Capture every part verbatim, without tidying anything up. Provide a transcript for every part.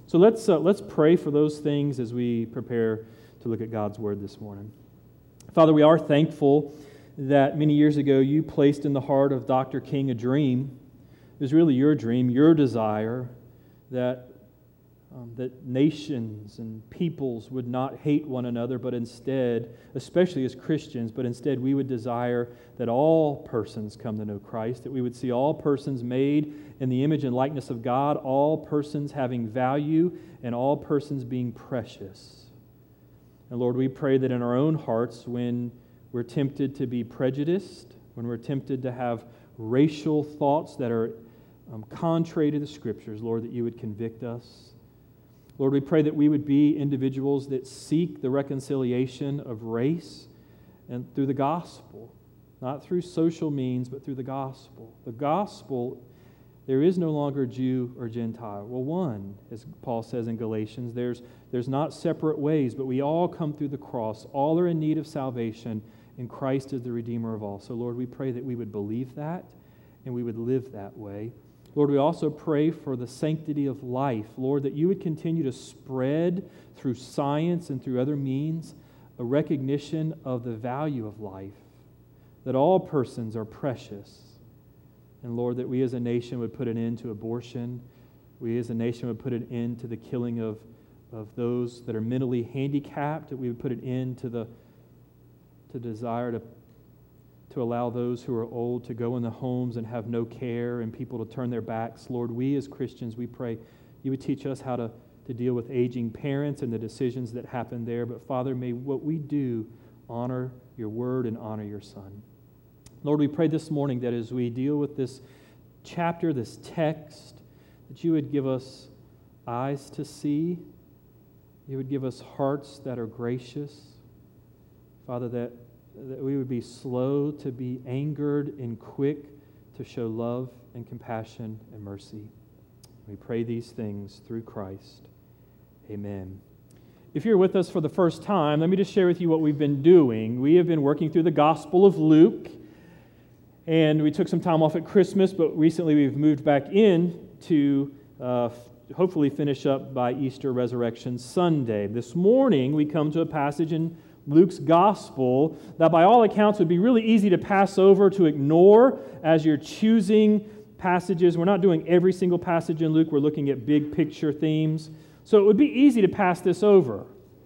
So let's uh, let's pray for those things as we prepare to look at God's Word this morning. Father, we are thankful that many years ago you placed in the heart of Doctor King a dream. It was really your dream, your desire, that um, that nations and peoples would not hate one another, but instead, especially as Christians, but instead we would desire that all persons come to know Christ, that we would see all persons made in the image and likeness of God, all persons having value, and all persons being precious. And Lord, we pray that in our own hearts, when we're tempted to be prejudiced, when we're tempted to have racial thoughts that are um, contrary to the Scriptures, Lord, that you would convict us. Lord, we pray that we would be individuals that seek the reconciliation of race and through the gospel, not through social means, but through the gospel. The gospel, there is no longer Jew or Gentile. Well, one, as Paul says in Galatians, there's, there's not separate ways, but we all come through the cross. All are in need of salvation, and Christ is the Redeemer of all. So, Lord, we pray that we would believe that and we would live that way. Lord, we also pray for the sanctity of life. Lord, that you would continue to spread through science and through other means a recognition of the value of life, that all persons are precious. And Lord, that we as a nation would put an end to abortion. We as a nation would put an end to the killing of, of those that are mentally handicapped, that we would put an end to the to desire to to allow those who are old to go in the homes and have no care and people to turn their backs. Lord, we as Christians, we pray you would teach us how to, to deal with aging parents and the decisions that happen there. But Father, may what we do honor your word and honor your Son. Lord, we pray this morning that as we deal with this chapter, this text, that you would give us eyes to see. You would give us hearts that are gracious. Father, that that we would be slow to be angered and quick to show love and compassion and mercy. We pray these things through Christ. Amen. If you're with us for the first time, let me just share with you what we've been doing. We have been working through the Gospel of Luke, and we took some time off at Christmas, but recently we've moved back in to uh, hopefully finish up by Easter Resurrection Sunday. This morning we come to a passage in Luke's gospel that by all accounts would be really easy to pass over, to ignore as you're choosing passages. We're not doing every single passage in Luke. We're looking at big picture themes. So it would be easy to pass this over.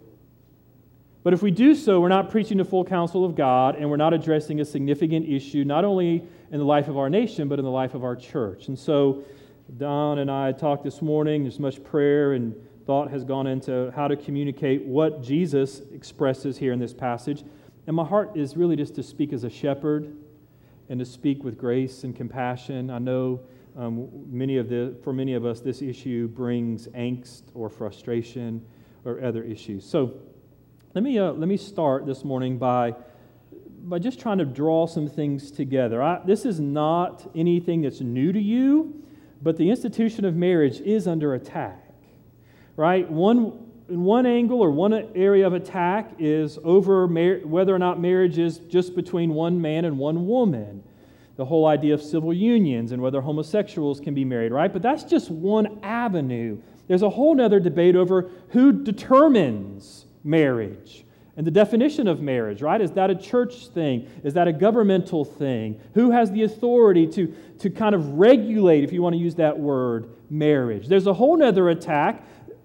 But if we do so, we're not preaching the full counsel of God, and we're not addressing a significant issue, not only in the life of our nation, but in the life of our church. And so Don and I talked this morning. There's much prayer and thought has gone into how to communicate what Jesus expresses here in this passage. And my heart is really just to speak as a shepherd and to speak with grace and compassion. I know um, many of the for many of us, this issue brings angst or frustration or other issues. So let me uh, let me start this morning by by just trying to draw some things together. I, this is not anything that's new to you, but the institution of marriage is under attack. Right? One in one angle or one area of attack is over mar- whether or not marriage is just between one man and one woman. The whole idea of civil unions and whether homosexuals can be married, right? But that's just one avenue. There's a whole other debate over who determines marriage and the definition of marriage, right? Is that a church thing? Is that a governmental thing? Who has the authority to, to kind of regulate, if you want to use that word, marriage? There's a whole other attack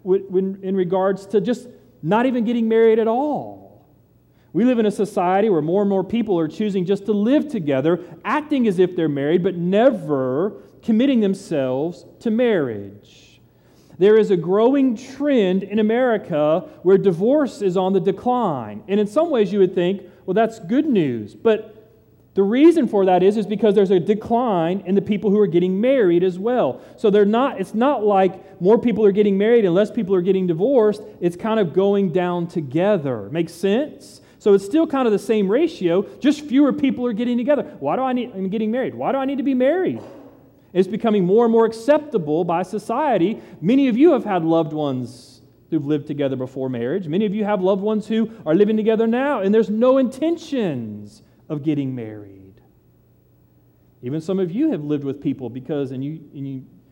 in regards to just not even getting married at all. We live in a society where more and more people are choosing just to live together, acting as if they're married, but never committing themselves to marriage. There is a growing trend in America where divorce is on the decline. And in some ways you would think, well, that's good news. But the reason for that is, is because there's a decline in the people who are getting married as well. So they're not. It's not like more people are getting married and less people are getting divorced. It's kind of going down together. Makes sense? So it's still kind of the same ratio, just fewer people are getting together. Why do I need, I'm getting married? Why do I need to be married? It's becoming more and more acceptable by society. Many of you have had loved ones who've lived together before marriage. Many of you have loved ones who are living together now, and there's no intentions of getting married. Even some of you have lived with people because, and you, and you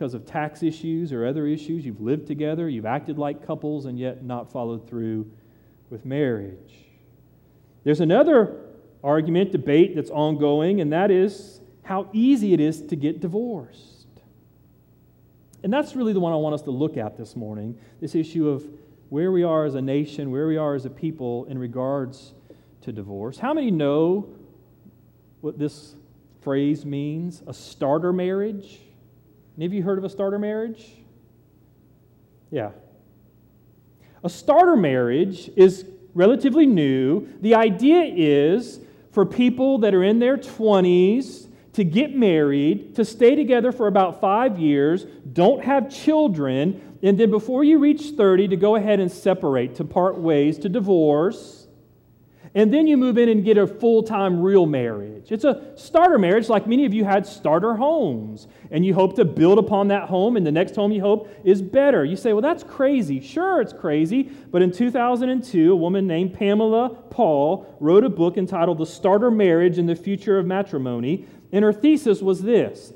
because of tax issues or other issues. You've lived together, you've acted like couples, and yet not followed through with marriage. There's another argument, debate that's ongoing, and that is how easy it is to get divorced. And that's really the one I want us to look at this morning, this issue of where we are as a nation, where we are as a people in regards to divorce. How many know what this phrase means? A starter marriage? Any of you heard of a starter marriage? Yeah. A starter marriage is relatively new. The idea is for people that are in their twenties to get married, to stay together for about five years, don't have children, and then before you reach thirty, to go ahead and separate, to part ways, to divorce. And then you move in and get a full-time real marriage. It's a starter marriage, like many of you had starter homes, and you hope to build upon that home, and the next home you hope is better. You say, well, that's crazy. Sure, it's crazy, but in two thousand two, a woman named Pamela Paul wrote a book entitled The Starter Marriage and the Future of Matrimony, and her thesis was this: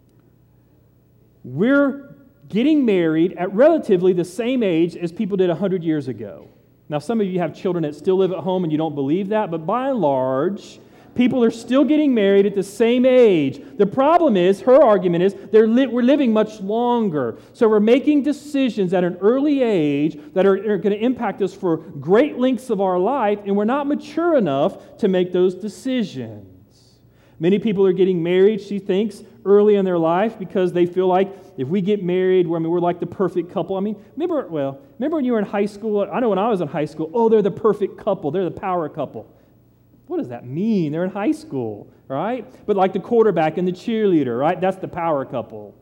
we're getting married at relatively the same age as people did one hundred years ago. Now, some of you have children that still live at home and you don't believe that, but by and large, people are still getting married at the same age. The problem is, her argument is, they're li- we're living much longer. So we're making decisions at an early age that are, are going to impact us for great lengths of our life, and we're not mature enough to make those decisions. Many people are getting married, she thinks, early in their life because they feel like if we get married, we're, I mean, we're like the perfect couple. I mean, remember, well, remember when you were in high school? I know when I was in high school, oh, they're the perfect couple. They're the power couple. What does that mean? They're in high school, right? But like the quarterback and the cheerleader, right? That's the power couple.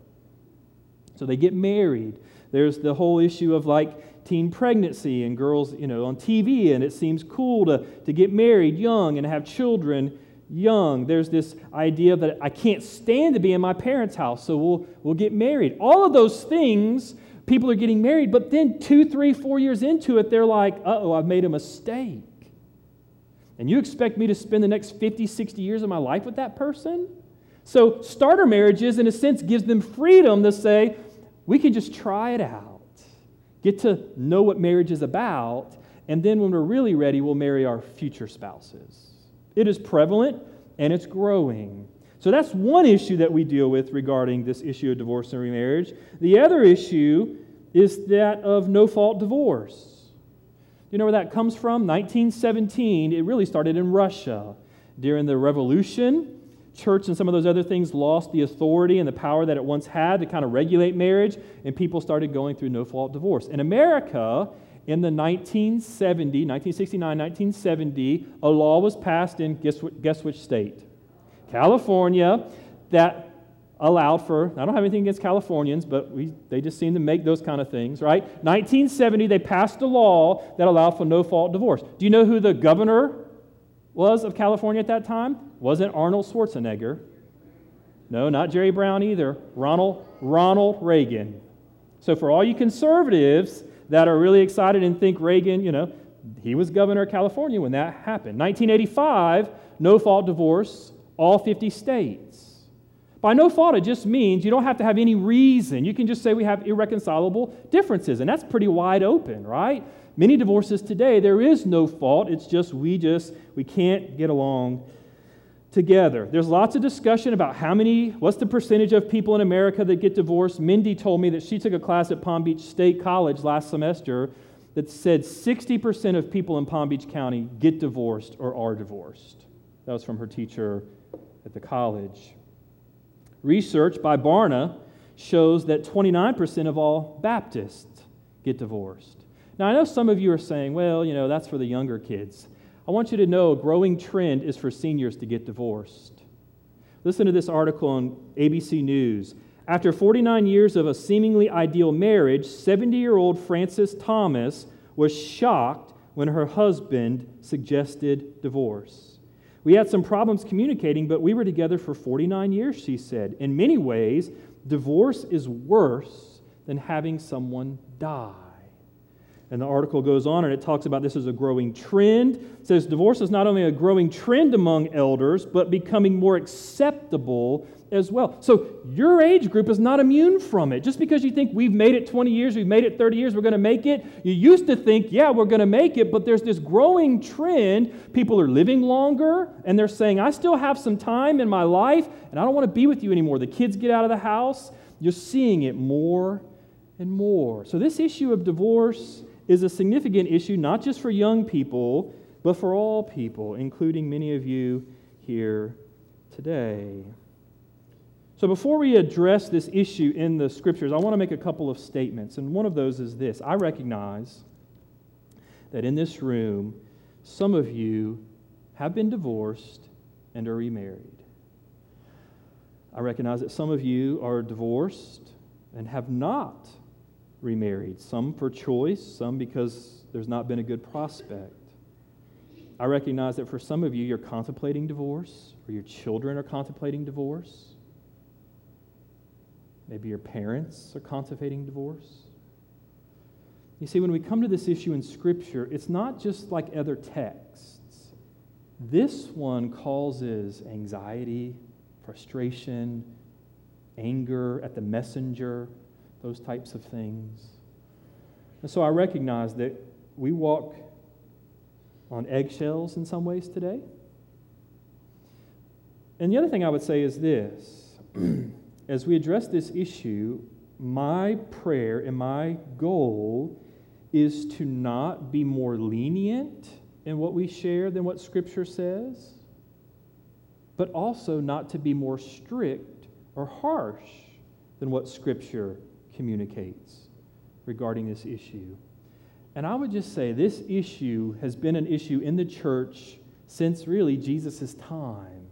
So they get married. There's the whole issue of like teen pregnancy and girls, you know, on T V, and it seems cool to, to get married young and have children young. There's this idea that I can't stand to be in my parents' house, so we'll we'll get married. All of those things, people are getting married, but then two, three, four years into it, they're like, uh-oh, I've made a mistake. And you expect me to spend the next fifty, sixty years of my life with that person? So starter marriages, in a sense, gives them freedom to say, we can just try it out, get to know what marriage is about, and then when we're really ready, we'll marry our future spouses. It is prevalent, and it's growing. So that's one issue that we deal with regarding this issue of divorce and remarriage. The other issue is that of no-fault divorce. You know where that comes from? nineteen seventeen, it really started in Russia. During the revolution, church and some of those other things lost the authority and the power that it once had to kind of regulate marriage, and people started going through no-fault divorce. In America, in the nineteen seventy, nineteen sixty-nine, nineteen seventy, a law was passed in, guess, guess which state? California, that allowed for, I don't have anything against Californians, but we, they just seem to make those kind of things, right? nineteen seventy, they passed a law that allowed for no-fault divorce. Do you know who the governor was of California at that time? Wasn't Arnold Schwarzenegger. No, not Jerry Brown either. Ronald, Ronald Reagan. So for all you conservatives that are really excited and think Reagan, you know, he was governor of California when that happened. nineteen eighty-five, no-fault divorce, all fifty states. By no fault, it just means you don't have to have any reason. You can just say we have irreconcilable differences, and that's pretty wide open, right? Many divorces today, there is no fault. It's just we just, we can't get along together. There's lots of discussion about how many, what's the percentage of people in America that get divorced. Mindy told me that she took a class at Palm Beach State College last semester that said sixty percent of people in Palm Beach County get divorced or are divorced. That was from her teacher at the college. Research by Barna shows that twenty-nine percent of all Baptists get divorced. Now, I know some of you are saying, well, you know, that's for the younger kids. I want you to know a growing trend is for seniors to get divorced. Listen to this article on A B C News. After forty-nine years of a seemingly ideal marriage, seventy-year-old Frances Thomas was shocked when her husband suggested divorce. We had some problems communicating, but we were together for forty-nine years, she said. In many ways, divorce is worse than having someone die. And the article goes on and it talks about this as a growing trend. It says divorce is not only a growing trend among elders, but becoming more acceptable as well. So your age group is not immune from it. Just because you think we've made it twenty years, we've made it thirty years, we're going to make it. You used to think, yeah, we're going to make it, but there's this growing trend. People are living longer, and they're saying, I still have some time in my life, and I don't want to be with you anymore. The kids get out of the house. You're seeing it more and more. So this issue of divorce is a significant issue, not just for young people, but for all people, including many of you here today. So before we address this issue in the Scriptures, I want to make a couple of statements, and one of those is this. I recognize that in this room, some of you have been divorced and are remarried. I recognize that some of you are divorced and have not remarried, some for choice, some because there's not been a good prospect. I recognize that for some of you, you're contemplating divorce, or your children are contemplating divorce. Maybe your parents are contemplating divorce. You see, when we come to this issue in Scripture, it's not just like other texts. This one causes anxiety, frustration, anger at the messenger, those types of things. And so I recognize that we walk on eggshells in some ways today. And the other thing I would say is this. As we address this issue, my prayer and my goal is to not be more lenient in what we share than what Scripture says, but also not to be more strict or harsh than what Scripture communicates regarding this issue. And I would just say this issue has been an issue in the church since really Jesus' time.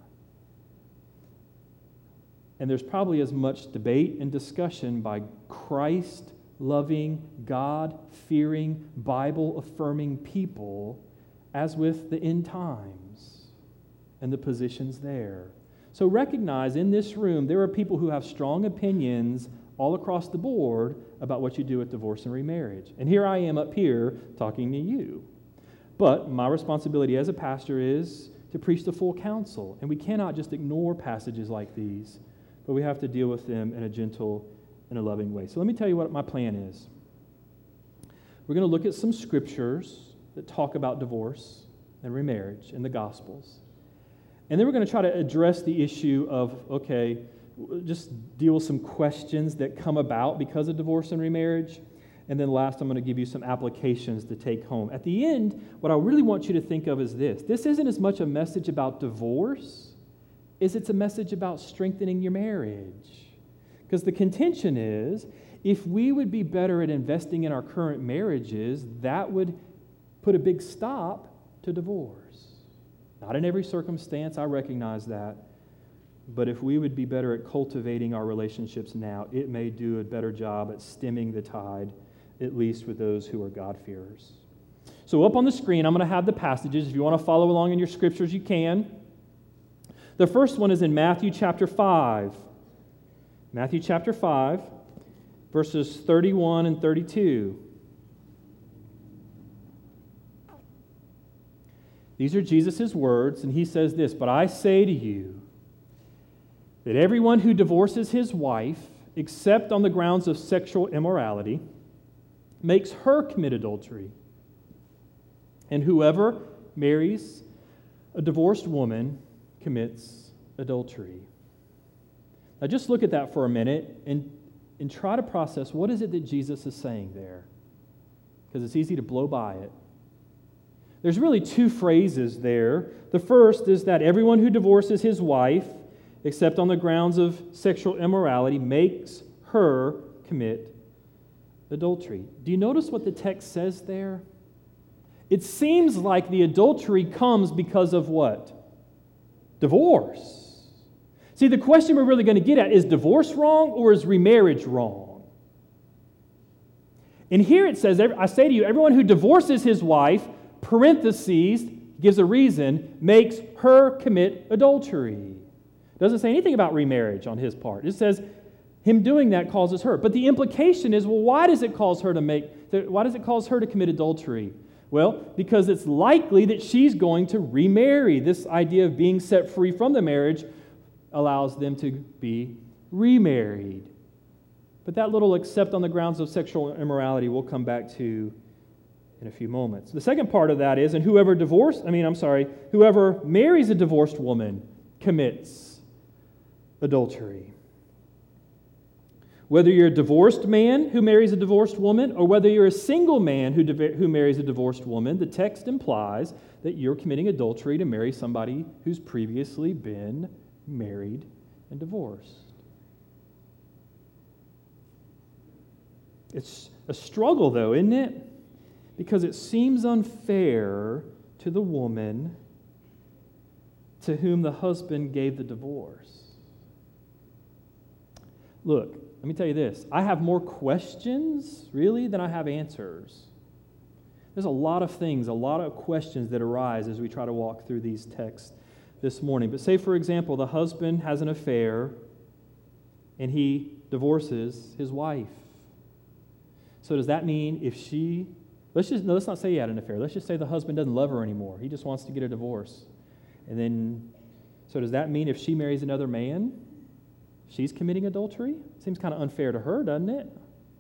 And there's probably as much debate and discussion by Christ-loving, God-fearing, Bible-affirming people as with the end times and the positions there. So recognize in this room there are people who have strong opinions all across the board about what you do with divorce and remarriage. And here I am up here talking to you. But my responsibility as a pastor is to preach the full counsel. And we cannot just ignore passages like these, but we have to deal with them in a gentle and a loving way. So let me tell you what my plan is. We're going to look at some scriptures that talk about divorce and remarriage in the Gospels. And then we're going to try to address the issue of, okay, just deal with some questions that come about because of divorce and remarriage. And then last, I'm going to give you some applications to take home. At the end, what I really want you to think of is this. This isn't as much a message about divorce as it's a message about strengthening your marriage. Because the contention is, if we would be better at investing in our current marriages, that would put a big stop to divorce. Not in every circumstance, I recognize that. But if we would be better at cultivating our relationships now, it may do a better job at stemming the tide, at least with those who are God-fearers. So up on the screen, I'm going to have the passages. If you want to follow along in your scriptures, you can. The first one is in Matthew chapter five. Matthew chapter five, verses thirty-one and thirty-two. These are Jesus' words, and he says this, "But I say to you that everyone who divorces his wife, except on the grounds of sexual immorality, makes her commit adultery. And whoever marries a divorced woman commits adultery." Now just look at that for a minute and, and try to process what is it that Jesus is saying there. Because it's easy to blow by it. There's really two phrases there. The first is that everyone who divorces his wife, except on the grounds of sexual immorality, makes her commit adultery. Do you notice what the text says there? It seems like the adultery comes because of what? Divorce. See, the question we're really going to get at, is divorce wrong or is remarriage wrong? And here it says, I say to you, everyone who divorces his wife, parentheses, gives a reason, makes her commit adultery. It doesn't say anything about remarriage on his part. It says him doing that causes her. But the implication is, well, why does it cause her to make, why does it cause her to commit adultery? Well, because it's likely that she's going to remarry. This idea of being set free from the marriage allows them to be remarried. But that little except on the grounds of sexual immorality we'll come back to in a few moments. The second part of that is, and whoever divorced, I mean, I'm sorry, whoever marries a divorced woman commits adultery. Whether you're a divorced man who marries a divorced woman or whether you're a single man who, div- who marries a divorced woman, the text implies that you're committing adultery to marry somebody who's previously been married and divorced. It's a struggle, though, isn't it? Because it seems unfair to the woman to whom the husband gave the divorce. Look, let me tell you this. I have more questions, really, than I have answers. There's a lot of things, a lot of questions that arise as we try to walk through these texts this morning. But say, for example, the husband has an affair and he divorces his wife. So does that mean if she... Let's just no, let's not say he had an affair. Let's just say the husband doesn't love her anymore. He just wants to get a divorce. And then, so does that mean if she marries another man, she's committing adultery? Seems kind of unfair to her, doesn't it?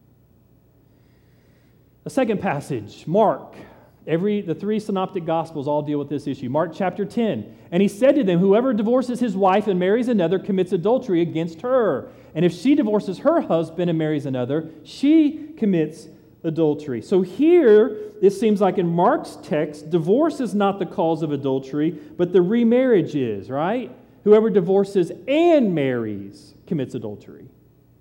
A second passage, Mark. Every the three synoptic gospels all deal with this issue. Mark chapter ten. And he said to them, whoever divorces his wife and marries another commits adultery against her. And if she divorces her husband and marries another, she commits adultery. So here, it seems like in Mark's text, divorce is not the cause of adultery, but the remarriage is, right? Whoever divorces and marries commits adultery.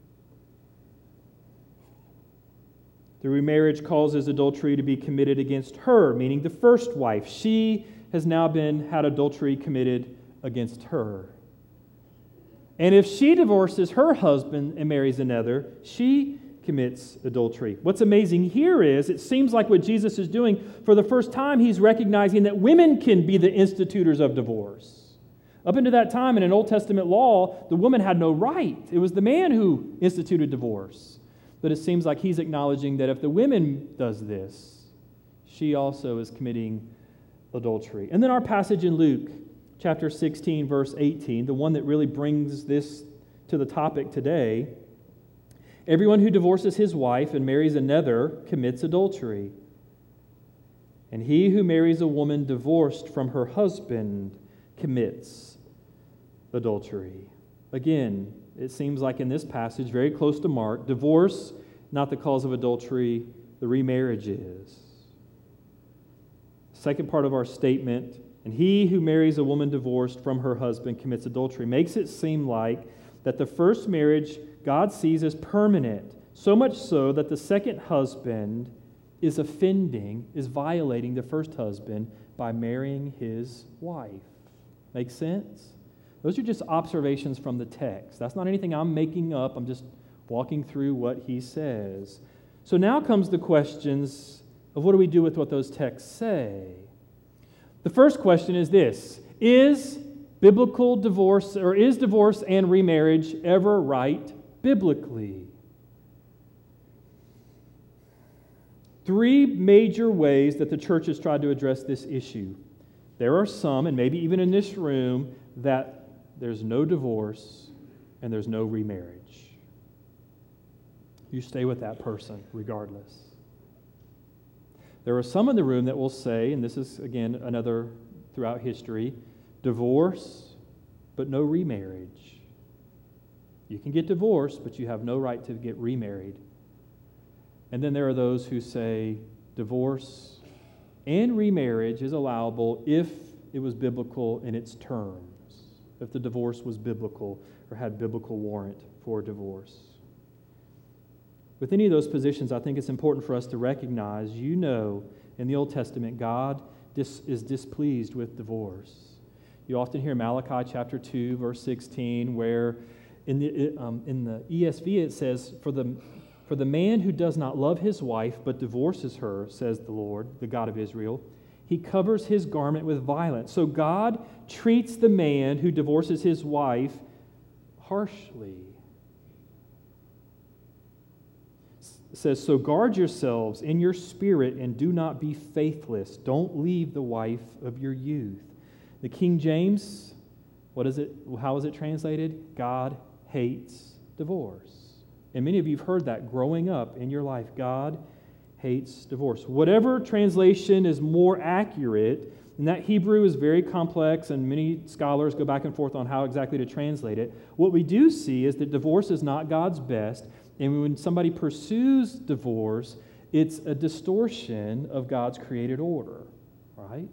The remarriage causes adultery to be committed against her, meaning the first wife. She has now been had adultery committed against her. And if she divorces her husband and marries another, she commits adultery. What's amazing here is it seems like what Jesus is doing, for the first time, he's recognizing that women can be the institutors of divorce. Up until that time in an Old Testament law, the woman had no right. It was the man who instituted divorce. But it seems like he's acknowledging that if the woman does this, she also is committing adultery. And then our passage in Luke, chapter sixteen, verse eighteen, the one that really brings this to the topic today. Everyone who divorces his wife and marries another commits adultery. And he who marries a woman divorced from her husband commits adultery. Again, it seems like in this passage, very close to Mark, divorce, not the cause of adultery, the remarriage is. Second part of our statement, and he who marries a woman divorced from her husband commits adultery, makes it seem like that the first marriage God sees as permanent, so much so that the second husband is offending, is violating the first husband by marrying his wife. Make sense? Those are just observations from the text. That's not anything I'm making up. I'm just walking through what he says. So now comes the questions of what do we do with what those texts say? The first question is this: is biblical divorce, or is divorce and remarriage ever right biblically? Three major ways that the church has tried to address this issue. There are some, and maybe even in this room, that there's no divorce and there's no remarriage. You stay with that person regardless. There are some in the room that will say, and this is, again, another throughout history, divorce, but no remarriage. You can get divorced, but you have no right to get remarried. And then there are those who say divorce and remarriage is allowable if it was biblical in its terms, if the divorce was biblical or had biblical warrant for divorce. With any of those positions, I think it's important for us to recognize, you know, in the Old Testament, God dis- is displeased with divorce. You often hear Malachi chapter two, verse sixteen, where in the um, in the E S V it says, "For the for the man who does not love his wife but divorces her, says the Lord, the God of Israel, he covers his garment with violence." So God treats the man who divorces his wife harshly. It says, so guard yourselves in your spirit and do not be faithless. Don't leave the wife of your youth. The King James, what is it? How is it translated? God hates divorce. And many of you have heard that growing up in your life. God hates divorce. Whatever translation is more accurate, and that Hebrew is very complex, and many scholars go back and forth on how exactly to translate it. What we do see is that divorce is not God's best, and when somebody pursues divorce, it's a distortion of God's created order, right?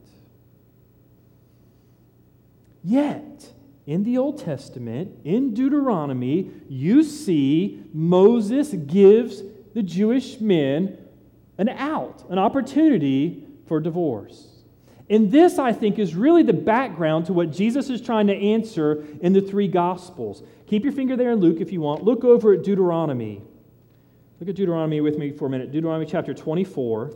Yet, in the Old Testament, in Deuteronomy, you see Moses gives the Jewish men an out, an opportunity for divorce. And this, I think, is really the background to what Jesus is trying to answer in the three Gospels. Keep your finger there in Luke if you want. Look over at Deuteronomy. Look at Deuteronomy with me for a minute. Deuteronomy chapter twenty-four.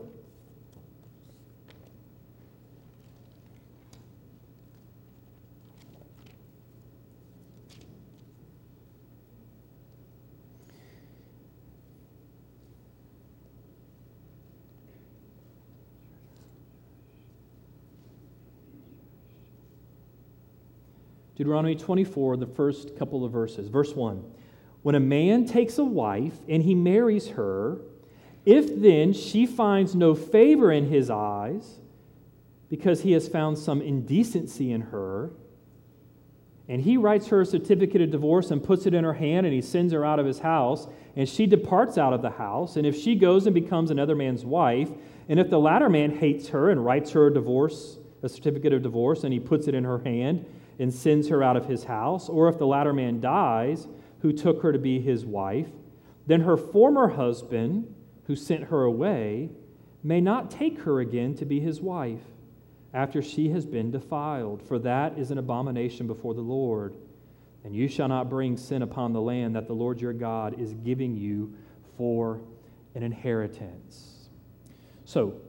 Deuteronomy twenty-four, the first couple of verses. Verse one, when a man takes a wife and he marries her, if then she finds no favor in his eyes because he has found some indecency in her, and he writes her a certificate of divorce and puts it in her hand and he sends her out of his house, and she departs out of the house, and if she goes and becomes another man's wife, and if the latter man hates her and writes her a divorce, a certificate of divorce, and he puts it in her hand, and sends her out of his house, or if the latter man dies, who took her to be his wife, then her former husband, who sent her away, may not take her again to be his wife, after she has been defiled, for that is an abomination before the Lord. And you shall not bring sin upon the land that the Lord your God is giving you for an inheritance. So,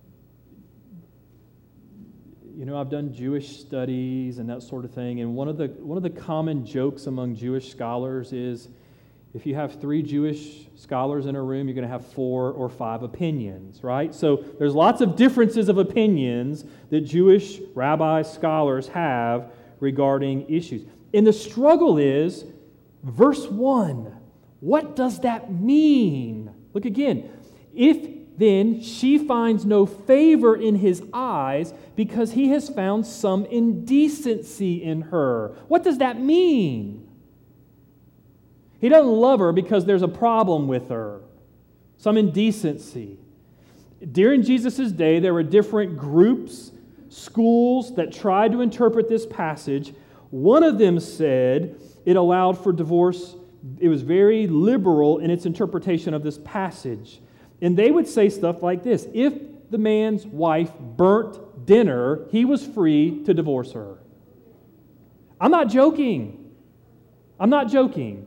you know, I've done Jewish studies and that sort of thing, and one of the one of the common jokes among Jewish scholars is if you have three Jewish scholars in a room, you're going to have four or five opinions, right? So there's lots of differences of opinions that Jewish rabbi scholars have regarding issues. And the struggle is, verse one, what does that mean? Look again. If then she finds no favor in his eyes because he has found some indecency in her. What does that mean? He doesn't love her because there's a problem with her, some indecency. During Jesus' day, there were different groups, schools that tried to interpret this passage. One of them said it allowed for divorce. It was very liberal in its interpretation of this passage. And they would say stuff like this: if the man's wife burnt dinner, he was free to divorce her. I'm not joking. I'm not joking.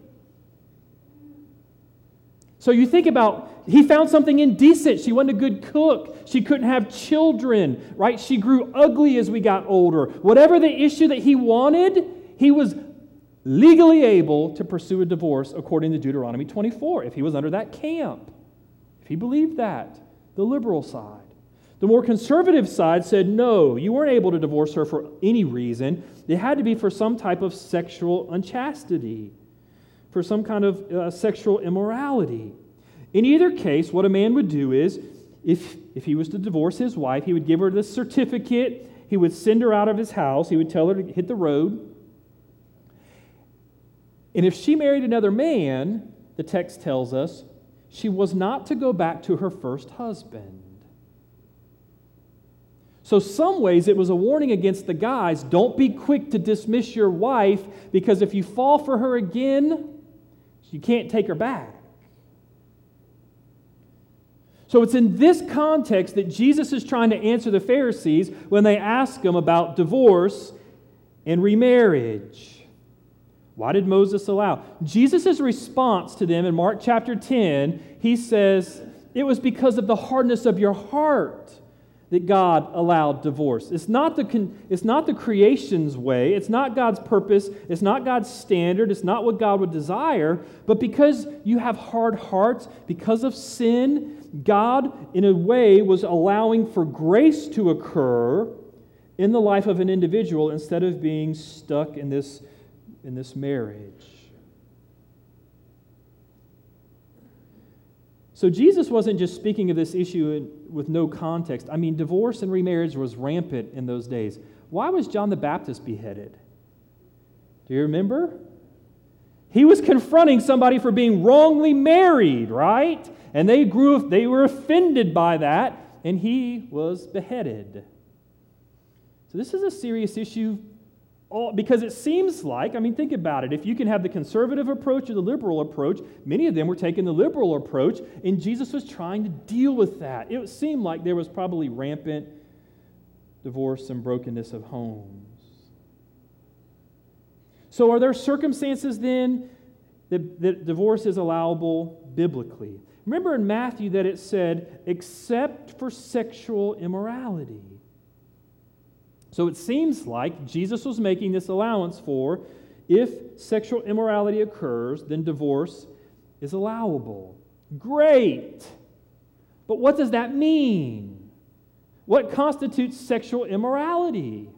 So you think about, he found something indecent. She wasn't a good cook. She couldn't have children, right? She grew ugly as we got older. Whatever the issue that he wanted, he was legally able to pursue a divorce according to Deuteronomy twenty-four, if he was under that camp. If he believed that, the liberal side. The more conservative side said, no, you weren't able to divorce her for any reason. It had to be for some type of sexual unchastity, for some kind of uh, sexual immorality. In either case, what a man would do is, if, if he was to divorce his wife, he would give her this certificate, he would send her out of his house, he would tell her to hit the road. And if she married another man, the text tells us, she was not to go back to her first husband. So some ways it was a warning against the guys, don't be quick to dismiss your wife, because if you fall for her again, you can't take her back. So it's in this context that Jesus is trying to answer the Pharisees when they ask him about divorce and remarriage. Why did Moses allow? Jesus' response to them in Mark chapter ten, he says, it was because of the hardness of your heart that God allowed divorce. It's not the con- it's not the creation's way. It's not God's purpose. It's not God's standard. It's not what God would desire. But because you have hard hearts, because of sin, God, in a way, was allowing for grace to occur in the life of an individual instead of being stuck in this, in this marriage. So Jesus wasn't just speaking of this issue in, with no context. I mean, divorce and remarriage was rampant in those days. Why was John the Baptist beheaded? Do you remember? He was confronting somebody for being wrongly married, right? And they grew, they were offended by that, and he was beheaded. So this is a serious issue because it seems like, I mean, think about it. If you can have the conservative approach or the liberal approach, many of them were taking the liberal approach, and Jesus was trying to deal with that. It seemed like there was probably rampant divorce and brokenness of homes. So are there circumstances then that, that divorce is allowable biblically? Remember in Matthew that it said, except for sexual immorality. So it seems like Jesus was making this allowance for if sexual immorality occurs, then divorce is allowable. Great! But what does that mean? What constitutes sexual immorality?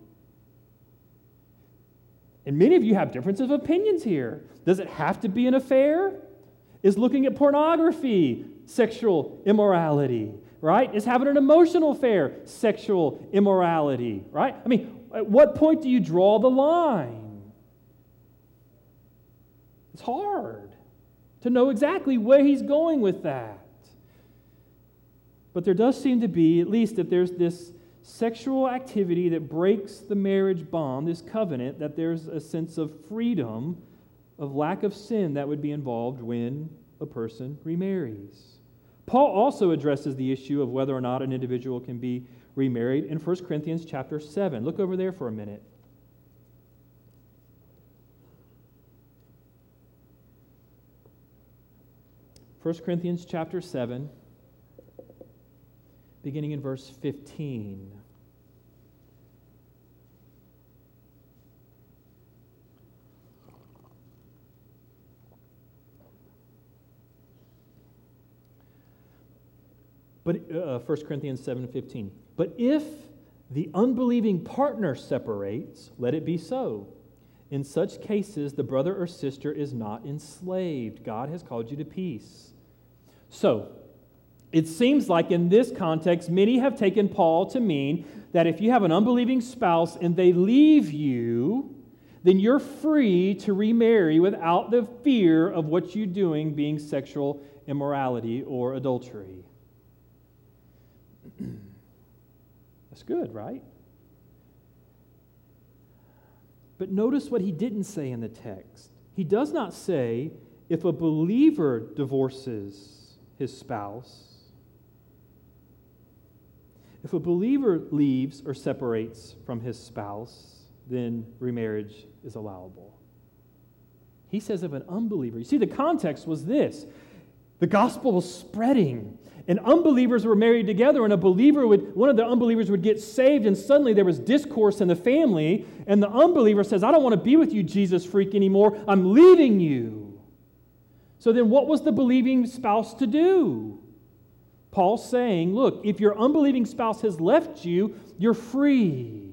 And many of you have differences of opinions here. Does it have to be an affair? Is looking at pornography sexual immorality? Right? Is having an emotional affair sexual immorality? Right? I mean, at what point do you draw the line? It's hard to know exactly where he's going with that. But there does seem to be, at least if there's this sexual activity that breaks the marriage bond, this covenant, that there's a sense of freedom, of lack of sin that would be involved when a person remarries. Paul also addresses the issue of whether or not an individual can be remarried in First Corinthians chapter seven. Look over there for a minute. First Corinthians chapter seven, beginning in verse fifteen. But uh, First Corinthians seven fifteen. But if the unbelieving partner separates, let it be so. In such cases, the brother or sister is not enslaved. God has called you to peace. So, it seems like in this context, many have taken Paul to mean that if you have an unbelieving spouse and they leave you, then you're free to remarry without the fear of what you're doing being sexual immorality or adultery. That's good, right? But notice what he didn't say in the text. He does not say if a believer divorces his spouse, if a believer leaves or separates from his spouse, then remarriage is allowable. He says of an unbeliever. You see, the context was this. The gospel was spreading, and unbelievers were married together, and a believer would, one of the unbelievers would get saved, and suddenly there was discourse in the family, and the unbeliever says, I don't want to be with you, Jesus freak, anymore. I'm leaving you. So then what was the believing spouse to do? Paul's saying, look, if your unbelieving spouse has left you, you're free.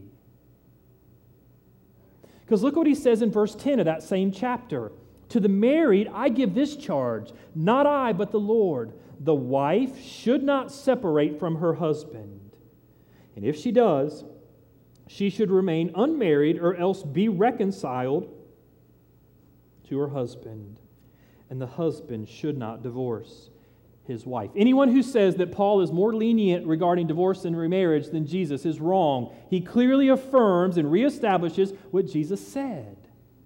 Because look what he says in verse ten of that same chapter. To the married, I give this charge, not I, but the Lord. The wife should not separate from her husband. And if she does, she should remain unmarried or else be reconciled to her husband. And the husband should not divorce his wife. Anyone who says that Paul is more lenient regarding divorce and remarriage than Jesus is wrong. He clearly affirms and reestablishes what Jesus said.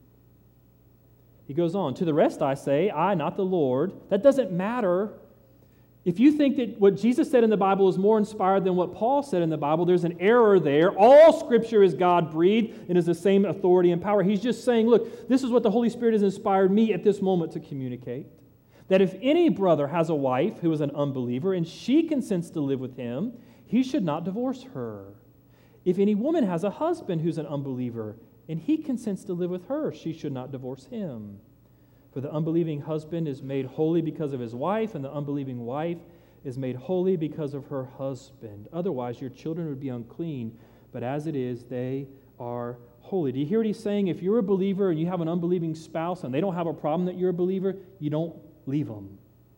He goes on, to the rest I say, I, not the Lord. That doesn't matter. If you think that what Jesus said in the Bible is more inspired than what Paul said in the Bible, there's an error there. All Scripture is God-breathed and is the same authority and power. He's just saying, look, this is what the Holy Spirit has inspired me at this moment to communicate. That if any brother has a wife who is an unbeliever and she consents to live with him, he should not divorce her. If any woman has a husband who's an unbeliever, and he consents to live with her, she should not divorce him. For the unbelieving husband is made holy because of his wife, and the unbelieving wife is made holy because of her husband. Otherwise, your children would be unclean, but as it is, they are holy. Do you hear what he's saying? If you're a believer and you have an unbelieving spouse and they don't have a problem that you're a believer, you don't leave them.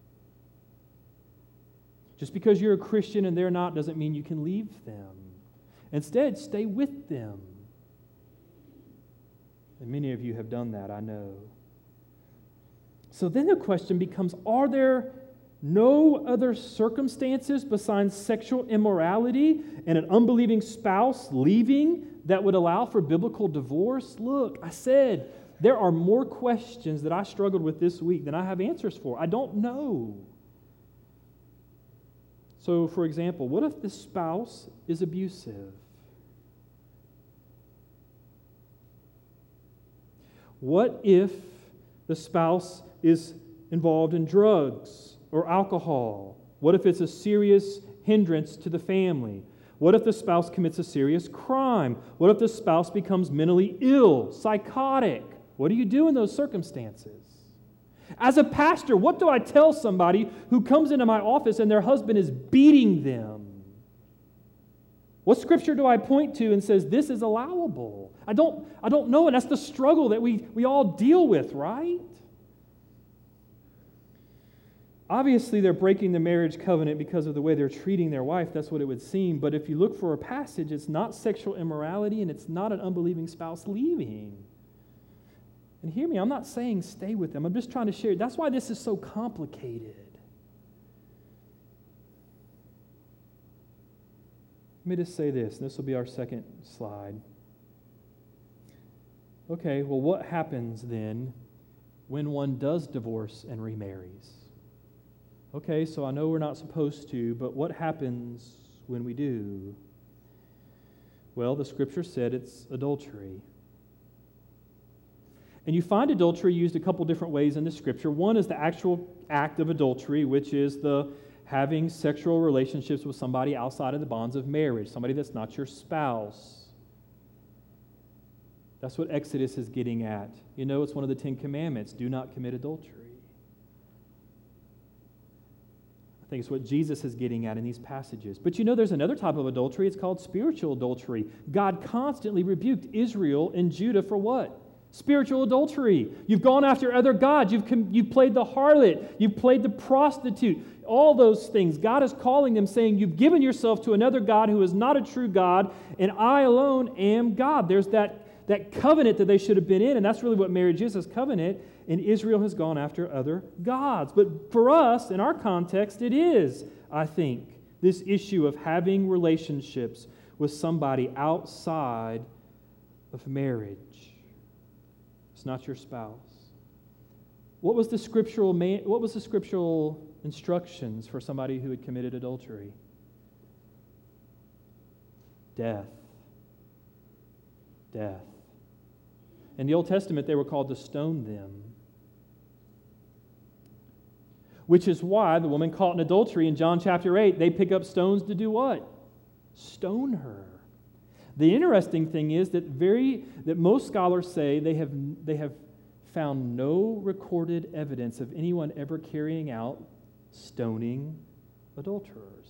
Just because you're a Christian and they're not doesn't mean you can leave them. Instead, stay with them. And many of you have done that, I know. So then the question becomes, are there no other circumstances besides sexual immorality and an unbelieving spouse leaving that would allow for biblical divorce? Look, I said there are more questions that I struggled with this week than I have answers for. I don't know. So, for example, what if the spouse is abusive? What if the spouse is involved in drugs or alcohol? What if it's a serious hindrance to the family? What if the spouse commits a serious crime? What if the spouse becomes mentally ill, psychotic? What do you do in those circumstances? As a pastor, what do I tell somebody who comes into my office and their husband is beating them? What scripture do I point to and says this is allowable? I don't, I don't know, and that's the struggle that we, we all deal with, right? Obviously, they're breaking the marriage covenant because of the way they're treating their wife. That's what it would seem. But if you look for a passage, it's not sexual immorality and it's not an unbelieving spouse leaving. And hear me, I'm not saying stay with them. I'm just trying to share. That's why this is so complicated. Let me just say this. This will be our second slide. Okay, well, what happens then when one does divorce and remarries? Okay, so I know we're not supposed to, but what happens when we do? Well, the scripture said it's adultery. And you find adultery used a couple different ways in the scripture. One is the actual act of adultery, which is the having sexual relationships with somebody outside of the bonds of marriage, somebody that's not your spouse. That's what Exodus is getting at. You know, it's one of the Ten Commandments. Do not commit adultery. I think it's what Jesus is getting at in these passages. But you know, there's another type of adultery. It's called spiritual adultery. God constantly rebuked Israel and Judah for what? Spiritual adultery. You've gone after other gods. You've, com- you've played the harlot. You've played the prostitute. All those things. God is calling them, saying, you've given yourself to another God who is not a true God, and I alone am God. There's that, that covenant that they should have been in, and that's really what marriage is, is covenant, and Israel has gone after other gods. But for us, in our context, it is, I think, this issue of having relationships with somebody outside of marriage. It's not your spouse. What was the scriptural man, what was the scriptural instructions for somebody who had committed adultery? Death. Death. In the Old Testament, they were called to stone them. Which is why the woman caught in adultery in John chapter eight, they pick up stones to do what? Stone her. The interesting thing is that very that most scholars say they have they have found no recorded evidence of anyone ever carrying out stoning adulterers.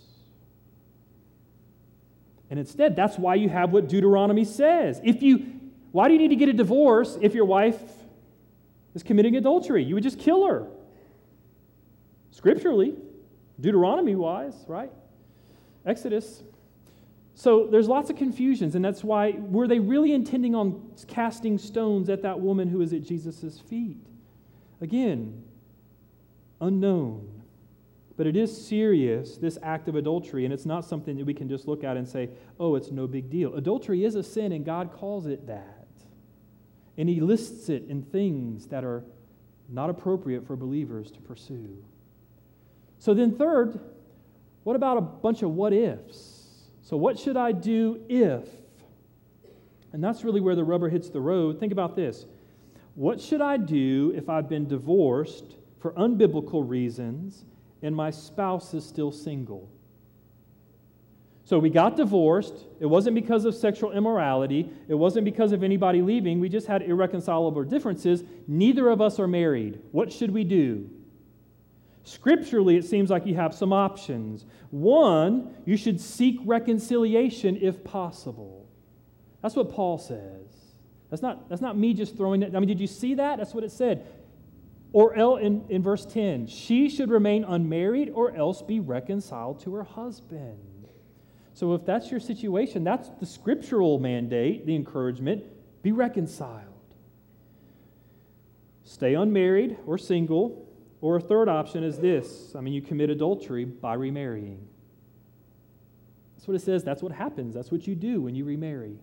And instead, that's why you have what Deuteronomy says. If you why do you need to get a divorce if your wife is committing adultery? You would just kill her. Scripturally, Deuteronomy-wise, right? Exodus. So there's lots of confusions, and that's why, were they really intending on casting stones at that woman who is at Jesus' feet? Again, unknown. But it is serious, this act of adultery, and it's not something that we can just look at and say, oh, it's no big deal. Adultery is a sin, and God calls it that. And He lists it in things that are not appropriate for believers to pursue. So then third, what about a bunch of what-ifs? So what should I do if? And that's really where the rubber hits the road. Think about this. What should I do if I've been divorced for unbiblical reasons and my spouse is still single? So we got divorced. It wasn't because of sexual immorality. It wasn't because of anybody leaving. We just had irreconcilable differences. Neither of us are married. What should we do? Scripturally, it seems like you have some options. One, you should seek reconciliation if possible. That's what Paul says. That's not, that's not me just throwing it. I mean, did you see that? That's what it said. Or else, in, in verse ten, she should remain unmarried or else be reconciled to her husband. So if that's your situation, that's the scriptural mandate, the encouragement, be reconciled. Stay unmarried or single, or a third option is this. I mean, you commit adultery by remarrying. That's what it says. That's what happens. That's what you do when you remarry.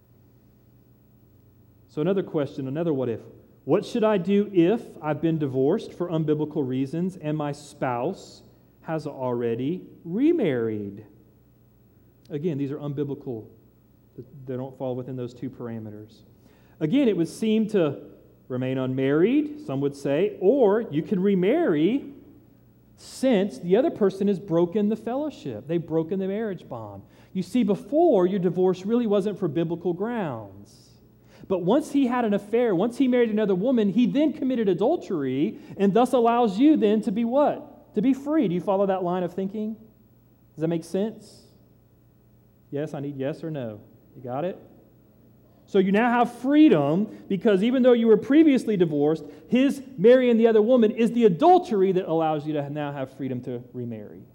So another question, another what if. What should I do if I've been divorced for unbiblical reasons and my spouse has already remarried? Again, these are unbiblical. They don't fall within those two parameters. Again, it would seem to remain unmarried, some would say, or you can remarry since the other person has broken the fellowship. They've broken the marriage bond. You see, before, your divorce really wasn't for biblical grounds. But once he had an affair, once he married another woman, he then committed adultery and thus allows you then to be what? To be free. Do you follow that line of thinking? Does that make sense? Yes, I need yes or no. You got it? So you now have freedom because even though you were previously divorced, his marrying the other woman is the adultery that allows you to now have freedom to remarry.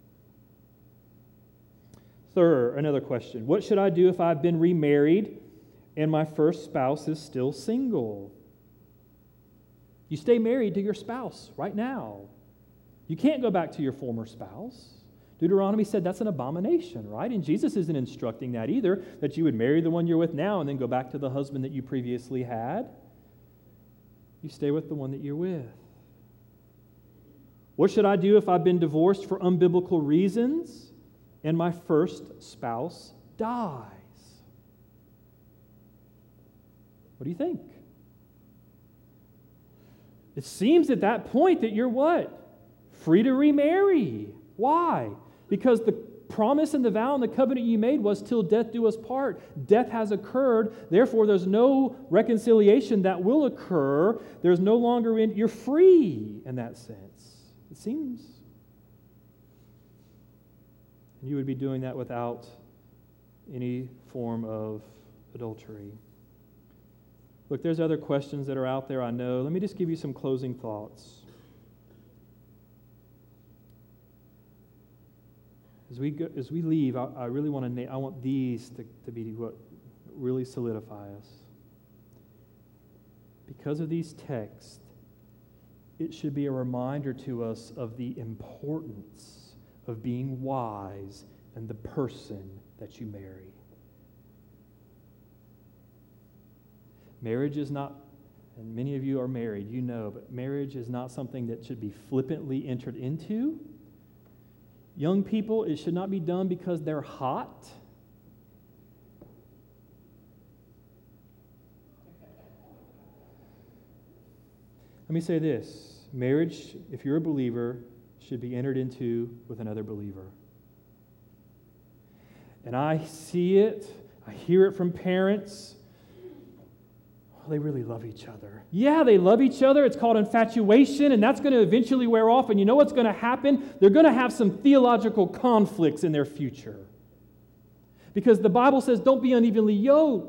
Third, another question. What should I do if I've been remarried and my first spouse is still single? You stay married to your spouse right now. You can't go back to your former spouse. Deuteronomy said that's an abomination, right? And Jesus isn't instructing that either, that you would marry the one you're with now and then go back to the husband that you previously had. You stay with the one that you're with. What should I do if I've been divorced for unbiblical reasons and my first spouse dies? What do you think? It seems at that point that you're what? Free to remarry. Why? Because the promise and the vow and the covenant you made was till death do us part. Death has occurred. Therefore, there's no reconciliation that will occur. There's no longer in, you're free in that sense. It seems. And you would be doing that without any form of adultery. Look, there's other questions that are out there, I know. Let me just give you some closing thoughts. As we go, as we leave, I, I really want to na- I want these to, to be what really solidify us. Because of these texts, it should be a reminder to us of the importance of being wise in the person that you marry. Marriage is not, and many of you are married, you know, but marriage is not something that should be flippantly entered into. Young people, it should not be done because they're hot. Let me say this. Marriage, if you're a believer, should be entered into with another believer. And I see it. I hear it from parents. They really love each other. Yeah, they love each other. It's called infatuation, and that's going to eventually wear off. And you know what's going to happen? They're going to have some theological conflicts in their future. Because the Bible says, don't be unevenly yoked.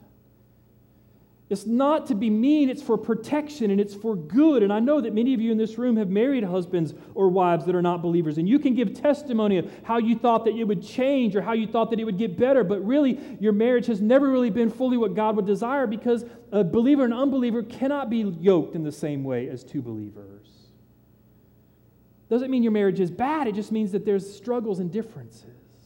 It's not to be mean, it's for protection, and it's for good. And I know that many of you in this room have married husbands or wives that are not believers, and you can give testimony of how you thought that it would change or how you thought that it would get better, but really, your marriage has never really been fully what God would desire because a believer and unbeliever cannot be yoked in the same way as two believers. Doesn't mean your marriage is bad, it just means that there's struggles and differences.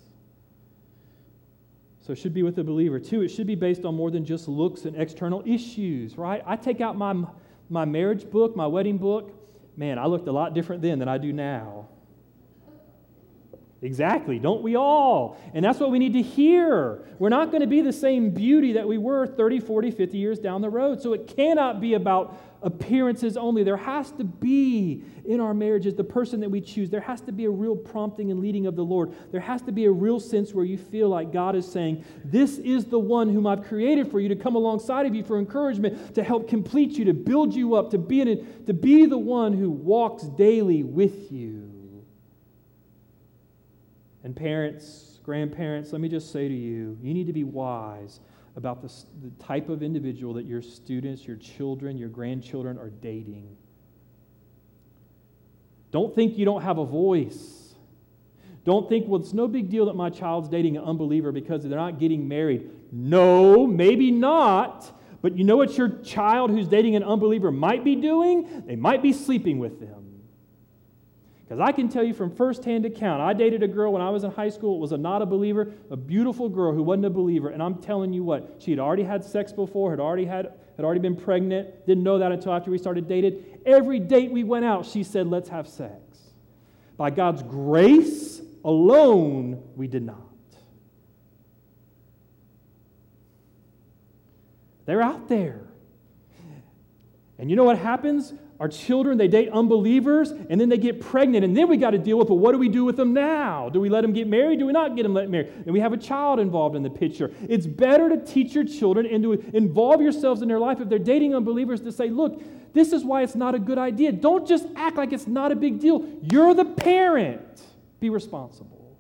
So it should be with a believer. Two, it should be based on more than just looks and external issues, right? I take out my, my marriage book, my wedding book. Man, I looked a lot different then than I do now. Exactly. Don't we all? And that's what we need to hear. We're not going to be the same beauty that we were thirty, forty, fifty years down the road. So it cannot be about appearances only. There has to be in our marriages, the person that we choose, there has to be a real prompting and leading of the Lord. There has to be a real sense where you feel like God is saying, this is the one whom I've created for you to come alongside of you for encouragement, to help complete you, to build you up, to be, in, to be the one who walks daily with you. And parents, grandparents, let me just say to you, you need to be wise about the, the type of individual that your students, your children, your grandchildren are dating. Don't think you don't have a voice. Don't think, well, it's no big deal that my child's dating an unbeliever because they're not getting married. No, maybe not. But you know what your child who's dating an unbeliever might be doing? They might be sleeping with them. Because I can tell you from firsthand account, I dated a girl when I was in high school. It was a not a believer, a beautiful girl who wasn't a believer. And I'm telling you what, she had already had sex before, had already had, had already been pregnant. Didn't know that until after we started dating. Every date we went out, she said, let's have sex. By God's grace alone, we did not. They're out there. And you know what happens? Our children, they date unbelievers, and then they get pregnant, and then we got to deal with, well, what do we do with them now? Do we let them get married? Do we not get them let married? And we have a child involved in the picture. It's better to teach your children and to involve yourselves in their life if they're dating unbelievers to say, look, this is why it's not a good idea. Don't just act like it's not a big deal. You're the parent. Be responsible.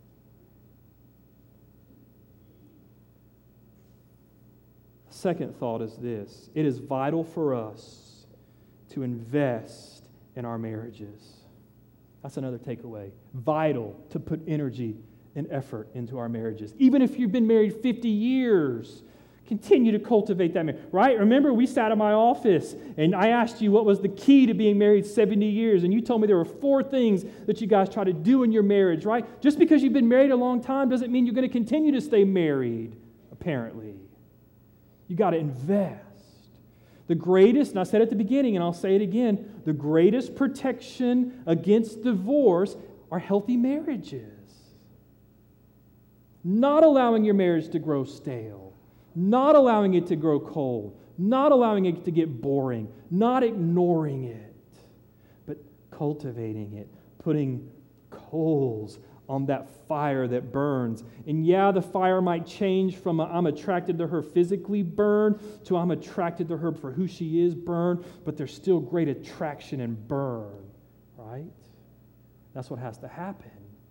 Second thought is this. It is vital for us to invest in our marriages. That's another takeaway. Vital to put energy and effort into our marriages. Even if you've been married fifty years, continue to cultivate that marriage, right? Remember, we sat in my office and I asked you what was the key to being married seventy years, and you told me there were four things that you guys try to do in your marriage, right? Just because you've been married a long time doesn't mean you're going to continue to stay married, apparently. You got to invest. The greatest, and I said at the beginning, and I'll say it again, the greatest protection against divorce are healthy marriages. Not allowing your marriage to grow stale, not allowing it to grow cold, not allowing it to get boring, not ignoring it, but cultivating it, putting coals on that fire that burns. And yeah, the fire might change from a, I'm attracted to her physically burn to I'm attracted to her for who she is burn, but there's still great attraction and burn, right? That's what has to happen.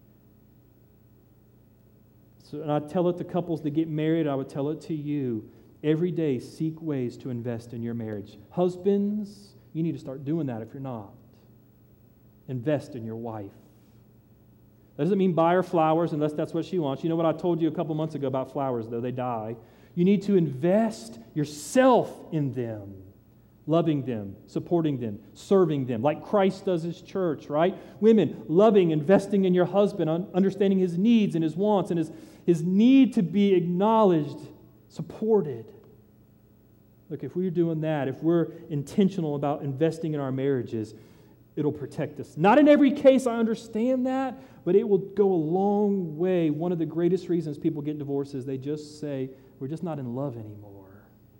So, and I tell it to couples that get married, I would tell it to you. Every day, seek ways to invest in your marriage. Husbands, you need to start doing that if you're not. Invest in your wife. That doesn't mean buy her flowers unless that's what she wants. You know what I told you a couple months ago about flowers, though? They die. You need to invest yourself in them, loving them, supporting them, serving them, like Christ does His church, right? Women, loving, investing in your husband, understanding his needs and his wants and his, his need to be acknowledged, supported. Look, if we're doing that, if we're intentional about investing in our marriages, it'll protect us. Not in every case, I understand that, but it will go a long way. One of the greatest reasons people get divorced is they just say, we're just not in love anymore.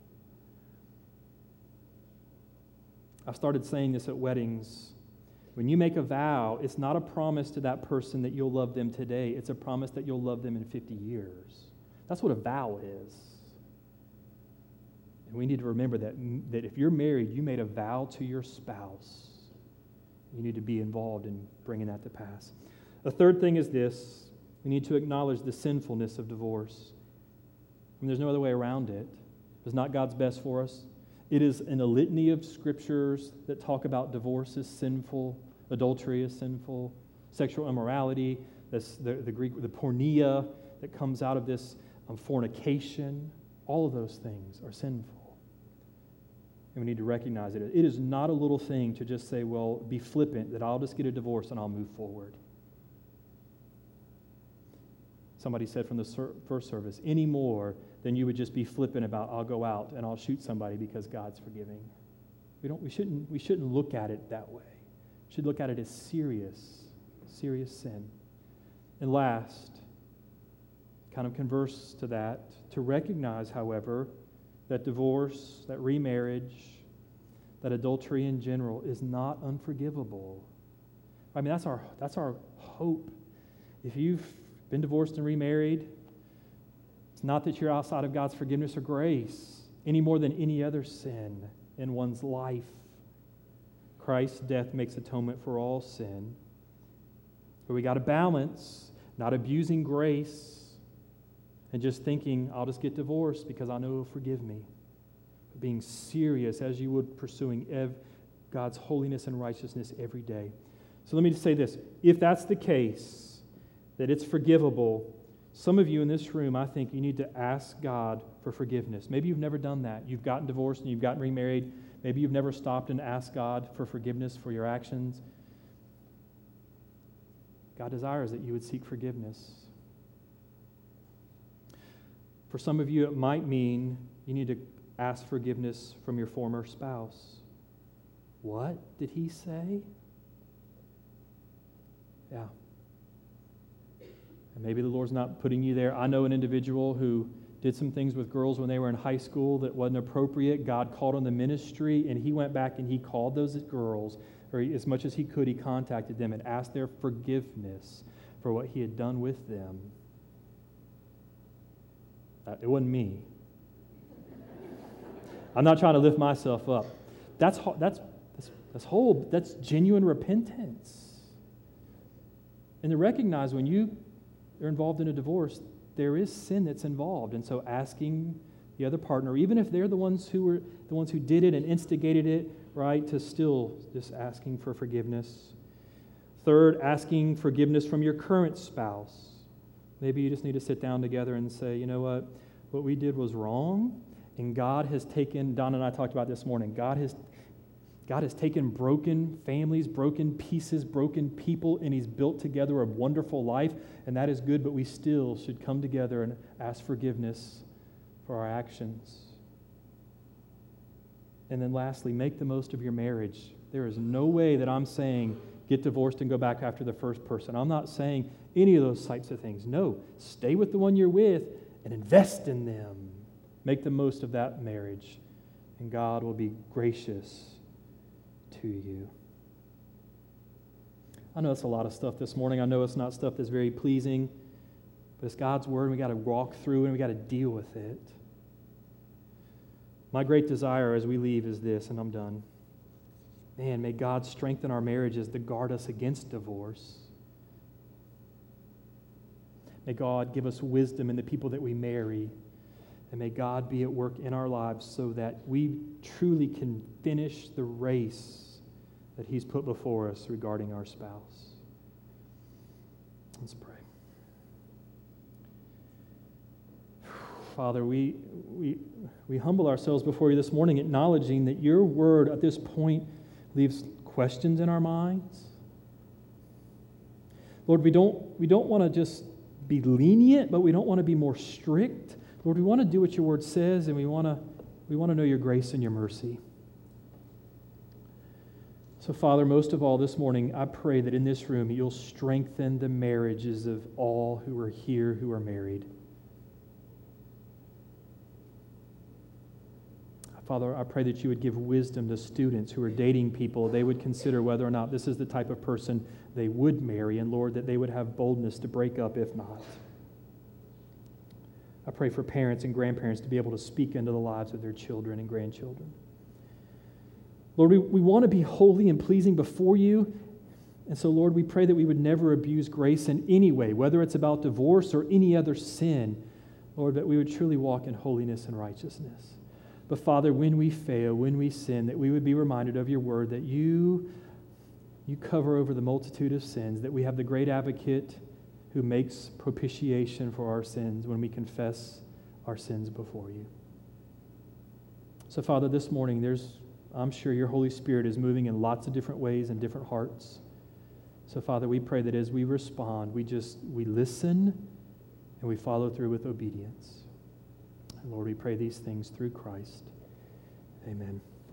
I've started saying this at weddings. When you make a vow, it's not a promise to that person that you'll love them today. It's a promise that you'll love them in fifty years. That's what a vow is. And we need to remember that, that if you're married, you made a vow to your spouse. You need to be involved in bringing that to pass. The third thing is this. We need to acknowledge the sinfulness of divorce. I mean, there's no other way around it. It's not God's best for us. It is in a litany of scriptures that talk about divorce is sinful, adultery is sinful, sexual immorality, this, the, the Greek, the porneia that comes out of this, um, fornication. All of those things are sinful. And we need to recognize it. It is not a little thing to just say, well, be flippant, that I'll just get a divorce and I'll move forward. Somebody said from the ser- first service, any more than you would just be flippant about, I'll go out and I'll shoot somebody because God's forgiving. We don't. We shouldn't. We shouldn't look at it that way. We should look at it as serious, serious sin. And last, kind of converse to that, to recognize, however, that divorce, that remarriage, that adultery in general is not unforgivable. I mean, that's our that's our hope. If you've been divorced and remarried, it's not that you're outside of God's forgiveness or grace any more than any other sin in one's life. Christ's death makes atonement for all sin. But we got to balance, not abusing grace and just thinking, I'll just get divorced because I know He'll forgive me. But being serious as you would pursuing ev- God's holiness and righteousness every day. So let me just say this. If that's the case, that it's forgivable, some of you in this room, I think you need to ask God for forgiveness. Maybe you've never done that. You've gotten divorced and you've gotten remarried. Maybe you've never stopped and asked God for forgiveness for your actions. God desires that you would seek forgiveness. For some of you, it might mean you need to ask forgiveness from your former spouse. What did he say? Yeah. And maybe the Lord's not putting you there. I know an individual who did some things with girls when they were in high school that wasn't appropriate. God called on the ministry, and he went back and he called those girls, or as much as he could, he contacted them and asked their forgiveness for what he had done with them. Uh, it wasn't me. I'm not trying to lift myself up. That's that's that's, that's whole. That's genuine repentance. And to recognize when you are involved in a divorce, there is sin that's involved. And so asking the other partner, even if they're the ones who were the ones who did it and instigated it, right, to still just asking for forgiveness. Third, asking forgiveness from your current spouse. Maybe you just need to sit down together and say, you know what, what we did was wrong, and God has taken, Don and I talked about this morning, God has God has taken broken families, broken pieces, broken people, and He's built together a wonderful life, and that is good, but we still should come together and ask forgiveness for our actions. And then lastly, make the most of your marriage. There is no way that I'm saying get divorced and go back after the first person. I'm not saying any of those types of things. No, stay with the one you're with and invest in them. Make the most of that marriage, and God will be gracious to you. I know it's a lot of stuff this morning. I know it's not stuff that's very pleasing, but it's God's word, and we got to walk through and we got to deal with it. My great desire as we leave is this, and I'm done. Man, may God strengthen our marriages to guard us against divorce. May God give us wisdom in the people that we marry. And may God be at work in our lives so that we truly can finish the race that He's put before us regarding our spouse. Let's pray. Father, we, we, we humble ourselves before You this morning, acknowledging that Your word at this point leaves questions in our minds. Lord, we don't, we don't want to just be lenient, but we don't want to be more strict. Lord, we want to do what Your word says, and we want to we want to know Your grace and Your mercy. So, Father, most of all this morning, I pray that in this room You'll strengthen the marriages of all who are here who are married. Father, I pray that You would give wisdom to students who are dating people. They would consider whether or not this is the type of person they would marry, and Lord, that they would have boldness to break up if not. I pray for parents and grandparents to be able to speak into the lives of their children and grandchildren. Lord, we, we want to be holy and pleasing before You. And so, Lord, we pray that we would never abuse grace in any way, whether it's about divorce or any other sin. Lord, that we would truly walk in holiness and righteousness. But, Father, when we fail, when we sin, that we would be reminded of Your word, that You, you cover over the multitude of sins, that we have the great advocate who makes propitiation for our sins when we confess our sins before You. So, Father, this morning, there's, I'm sure Your Holy Spirit is moving in lots of different ways in different hearts. So, Father, we pray that as we respond, we just, we listen and we follow through with obedience. And Lord, we pray these things through Christ. Amen.